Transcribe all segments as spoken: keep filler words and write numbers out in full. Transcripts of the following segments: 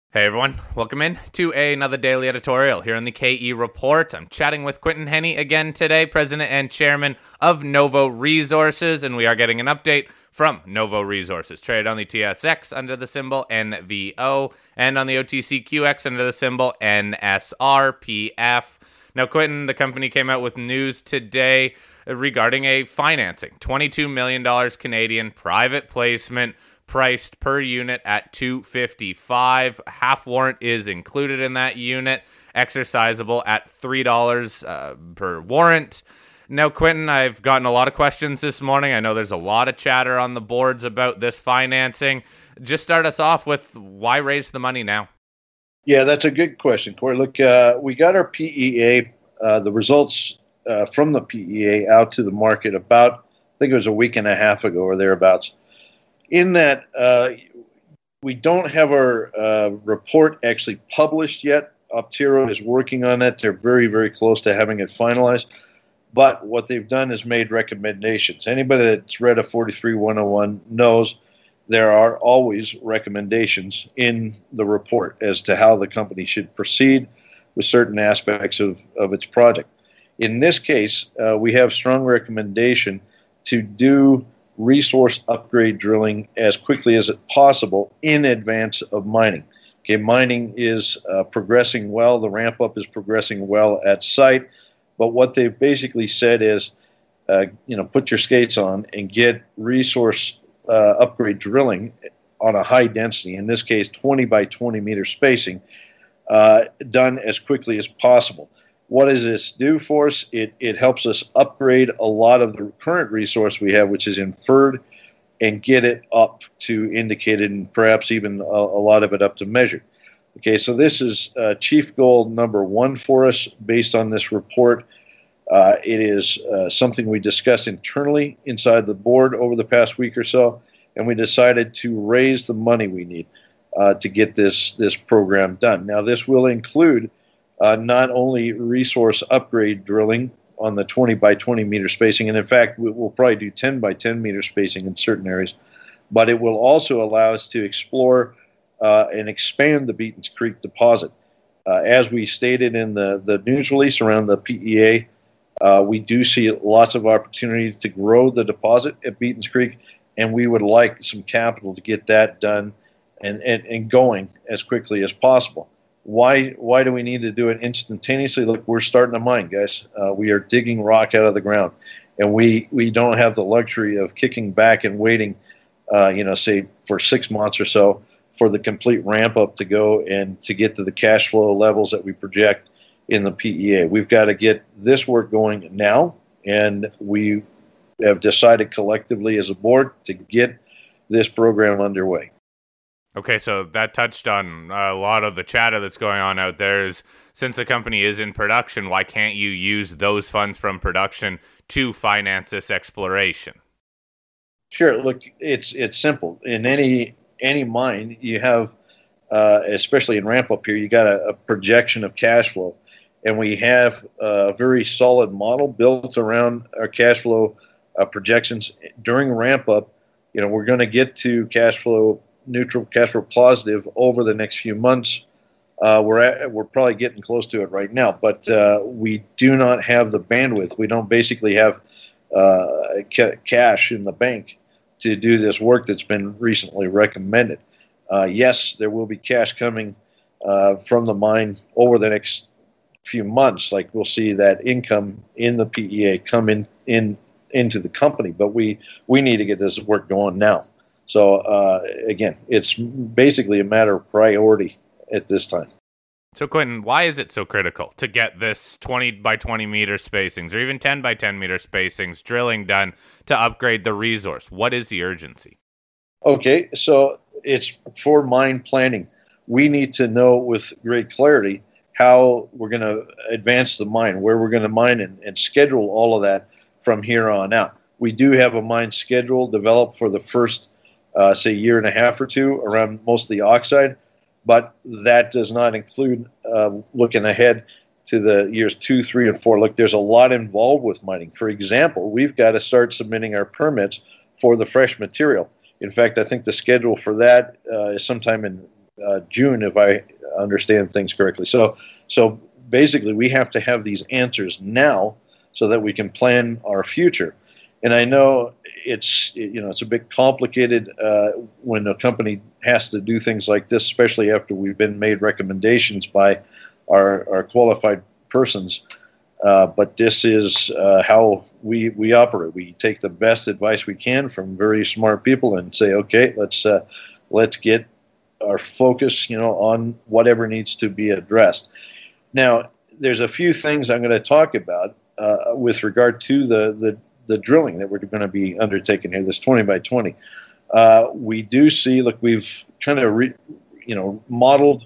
Hey everyone, welcome in to another daily editorial here on the K E Report. I'm chatting with Quinton Hennigh again today, President and Chairman of Novo Resources, and we are getting an update from Novo Resources, traded on the T S X under the symbol N V O and on the O T C Q X under the symbol N S R P F. Now, Quinton, the company came out with news today regarding a financing, twenty-two million dollars Canadian private placement, priced per unit at two hundred fifty-five dollars. Half warrant is included in that unit, exercisable at three dollars uh, per warrant. Now, Quinton, I've gotten a lot of questions this morning. I know there's a lot of chatter on the boards about this financing. Just start us off with why raise the money now? Yeah, that's a good question, Corey. Look, uh, we got our P E A, uh, the results uh, from the P E A out to the market about, I think it was a week and a half ago or thereabouts. In that, uh, we don't have our uh, report actually published yet. Optiro is working on it. They're very, very close to having it finalized. But what they've done is made recommendations. Anybody that's read a forty-three one oh one knows there are always recommendations in the report as to how the company should proceed with certain aspects of, of its project. In this case, uh, we have strong recommendation to do resource upgrade drilling as quickly as possible in advance of mining. Okay, mining is uh, progressing well. The ramp up is progressing well at site. But what they've basically said is, uh, you know, put your skates on and get resource uh, upgrade drilling on a high density, in this case, twenty by twenty meter spacing, uh, done as quickly as possible. What does this do for us? It, it helps us upgrade a lot of the current resource we have, which is inferred, and get it up to indicated and perhaps even a, a lot of it up to measured. Okay, so this is uh, chief goal number one for us based on this report. Uh, it is uh, something we discussed internally inside the board over the past week or so, and we decided to raise the money we need uh, to get this, this program done. Now, this will include Uh, not only resource upgrade drilling on the twenty by twenty meter spacing, and in fact, we'll probably do ten by ten meter spacing in certain areas, but it will also allow us to explore uh, and expand the Beatons Creek deposit. Uh, as we stated in the, the news release around the P E A, uh, we do see lots of opportunities to grow the deposit at Beatons Creek, and we would like some capital to get that done and, and, and going as quickly as possible. Why why do we need to do it instantaneously? Look, we're starting to mine, guys. Uh, we are digging rock out of the ground, and we, we don't have the luxury of kicking back and waiting, uh, you know, say for six months or so for the complete ramp up to go and to get to the cash flow levels that we project in the P E A. We've got to get this work going now, and we have decided collectively as a board to get this program underway. Okay, so that touched on a lot of the chatter that's going on out there. Is since the company is in production, why can't you use those funds from production to finance this exploration? Sure. Look, it's it's simple. In any any mine, you have, uh, especially in ramp up here, you got a, a projection of cash flow, and we have a very solid model built around our cash flow uh, projections during ramp up. You know, we're going to get to cash flow neutral, cash flow positive over the next few months. Uh, we're at, we're probably getting close to it right now, but uh, we do not have the bandwidth. We don't basically have uh, ca- cash in the bank to do this work that's been recently recommended. Uh, yes, there will be cash coming uh, from the mine over the next few months. Like we'll see that income in the P E A come in, in into the company, but we we need to get this work going now. So, uh, again, it's basically a matter of priority at this time. So, Quinton, why is it so critical to get this twenty by twenty meter spacings or even ten by ten meter spacings drilling done to upgrade the resource? What is the urgency? Okay, so it's for mine planning. We need to know with great clarity how we're going to advance the mine, where we're going to mine, and, and schedule all of that from here on out. We do have a mine schedule developed for the first Uh, say year and a half or two around most of the oxide, but that does not include uh, looking ahead to the years two, three, and four. Look, there's a lot involved with mining. For example, we've got to start submitting our permits for the fresh material. In fact, I think the schedule for that uh, is sometime in uh, June, if I understand things correctly. So, so basically, we have to have these answers now so that we can plan our future. And I know it's you know it's a bit complicated uh, when a company has to do things like this, especially after we've been made recommendations by our, our qualified persons. Uh, but this is uh, how we we operate. We take the best advice we can from very smart people and say, okay, let's uh, let's get our focus, you know, on whatever needs to be addressed. Now, there's a few things I'm going to talk about uh, with regard to the, the the drilling that we're going to be undertaking here. This twenty by twenty. Uh, we do see, look, we've kind of re, you know modeled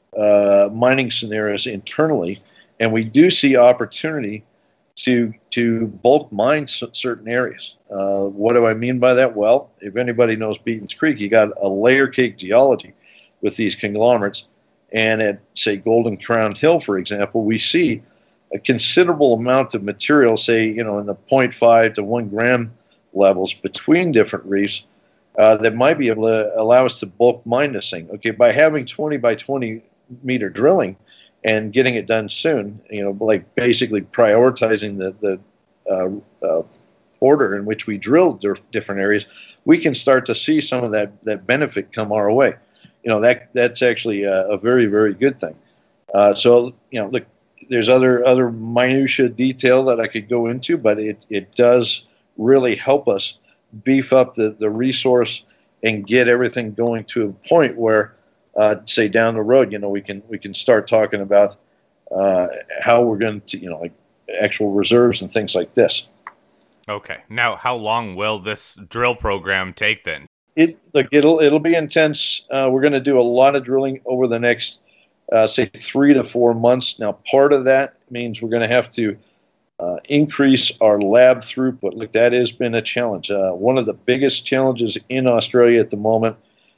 uh, mining scenarios internally. And we do see opportunity to to bulk mine certain areas. Uh, what do I mean by that? Well, if anybody knows Beaton's Creek, you got a layer cake geology with these conglomerates. And at, say, Golden Crown Hill, for example, we see a considerable amount of material, say, you know, in the zero point five to one gram levels between different reefs uh, that might be able to allow us to bulk mine this thing. Okay, by having twenty by twenty meter drilling, and getting it done soon, you know, like basically prioritizing the, the uh, uh, order in which we drill different areas, we can start to see some of that, that benefit come our way. You know, that that's actually a, a very, very good thing. Uh, so, you know, look, there's other other minutia detail that I could go into, but it, it does really help us beef up the, the resource and get everything going to a point where Uh, say down the road, you know, we can we can start talking about uh, how we're going to, you know, like actual reserves and things like this. Okay. Now, how long will this drill program take then? It look, it'll it'll be intense. Uh, we're going to do a lot of drilling over the next, uh, say, three to four months. Now, part of that means we're going to have to uh, increase our lab throughput. Look, that has been a challenge. Uh, one of the biggest challenges in Australia at the moment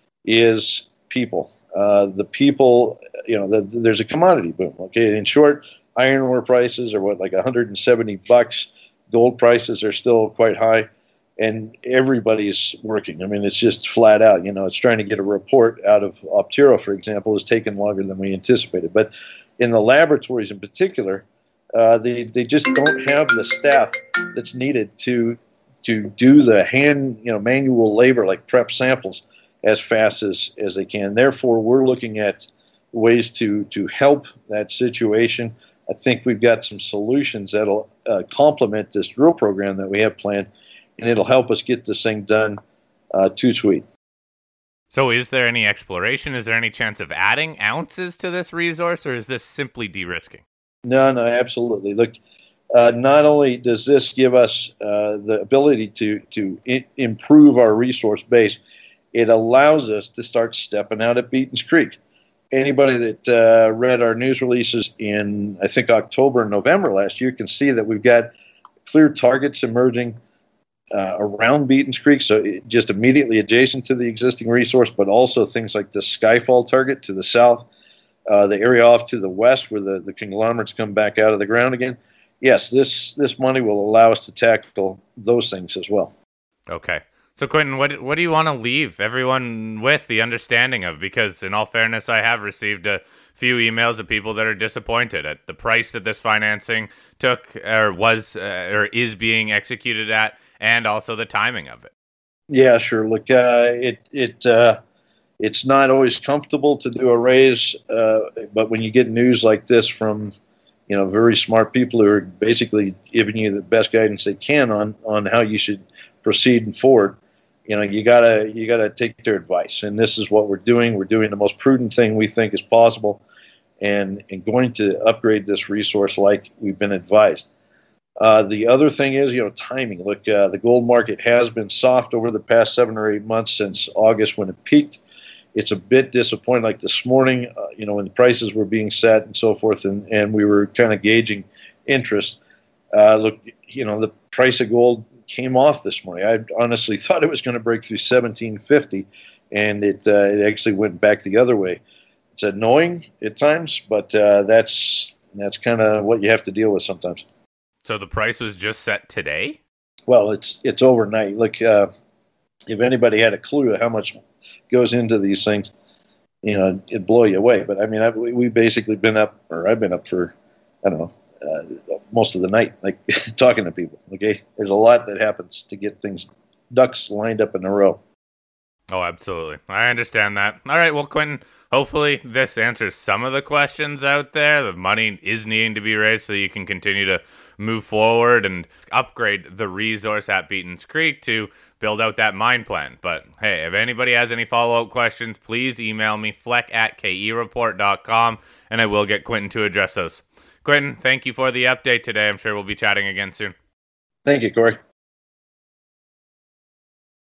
is people. Uh, the people, you know, the, there's a commodity boom. Okay, in short, iron ore prices are what, like one hundred seventy bucks. Gold prices are still quite high, and everybody's working. I mean, it's just flat out. You know, it's trying to get a report out of Optero, for example, has taken longer than we anticipated. But in the laboratories, in particular, uh, they they just don't have the staff that's needed to to do the hand, you know, manual labor like prep samples as fast as, as they can. Therefore, we're looking at ways to, to help that situation. I think we've got some solutions that'll uh, complement this drill program that we have planned, and it'll help us get this thing done uh, too sweet. So is there any exploration? Is there any chance of adding ounces to this resource, or is this simply de-risking? No, no, absolutely. Look, uh, not only does this give us uh, the ability to, to I- improve our resource base, it allows us to start stepping out at Beaton's Creek. Anybody that uh, read our news releases in, I think, October and November last year can see that we've got clear targets emerging uh, around Beaton's Creek, so it, just immediately adjacent to the existing resource, but also things like the Skyfall target to the south, uh, the area off to the west where the, the conglomerates come back out of the ground again. Yes, this, this money will allow us to tackle those things as well. Okay. So, Quentin, what what do you want to leave everyone with the understanding of? Because, in all fairness, I have received a few emails of people that are disappointed at the price that this financing took or was uh, or is being executed at, and also the timing of it. Yeah, sure. Look, uh, it it uh, it's not always comfortable to do a raise, uh, but when you get news like this from, you know, very smart people who are basically giving you the best guidance they can on on how you should proceed and forward, you know, you gotta you gotta take their advice, and this is what we're doing. We're doing the most prudent thing we think is possible, and and going to upgrade this resource like we've been advised. Uh, the other thing is, you know, timing. Look, uh, the gold market has been soft over the past seven or eight months since August when it peaked. It's a bit disappointing. Like this morning, uh, you know, when the prices were being set and so forth, and and we were kind of gauging interest. Uh, look, you know, the price of gold came off this morning. I honestly thought it was going to break through seventeen fifty, and it uh, it actually went back the other way. It's annoying at times, but uh, that's that's kind of what you have to deal with sometimes. So the price was just set today? Well, it's it's overnight. Look, uh, if anybody had a clue of how much goes into these things, you know, it'd blow you away. But I mean, I've, we we basically been up, or I've been up for, I don't know, uh, most of the night, like talking to people. Okay, there's a lot that happens to get things ducks lined up in a row. Oh, absolutely. I understand that. All right, well, Quentin, hopefully this answers some of the questions out there. The money is needing to be raised so you can continue to move forward and upgrade the resource at Beaton's Creek to build out that mine plan. But hey, if anybody has any follow-up questions, please email me, fleck at k e report dot com, and I will get Quentin to address those. Quentin, thank you for the update today. I'm sure we'll be chatting again soon. Thank you, Corey.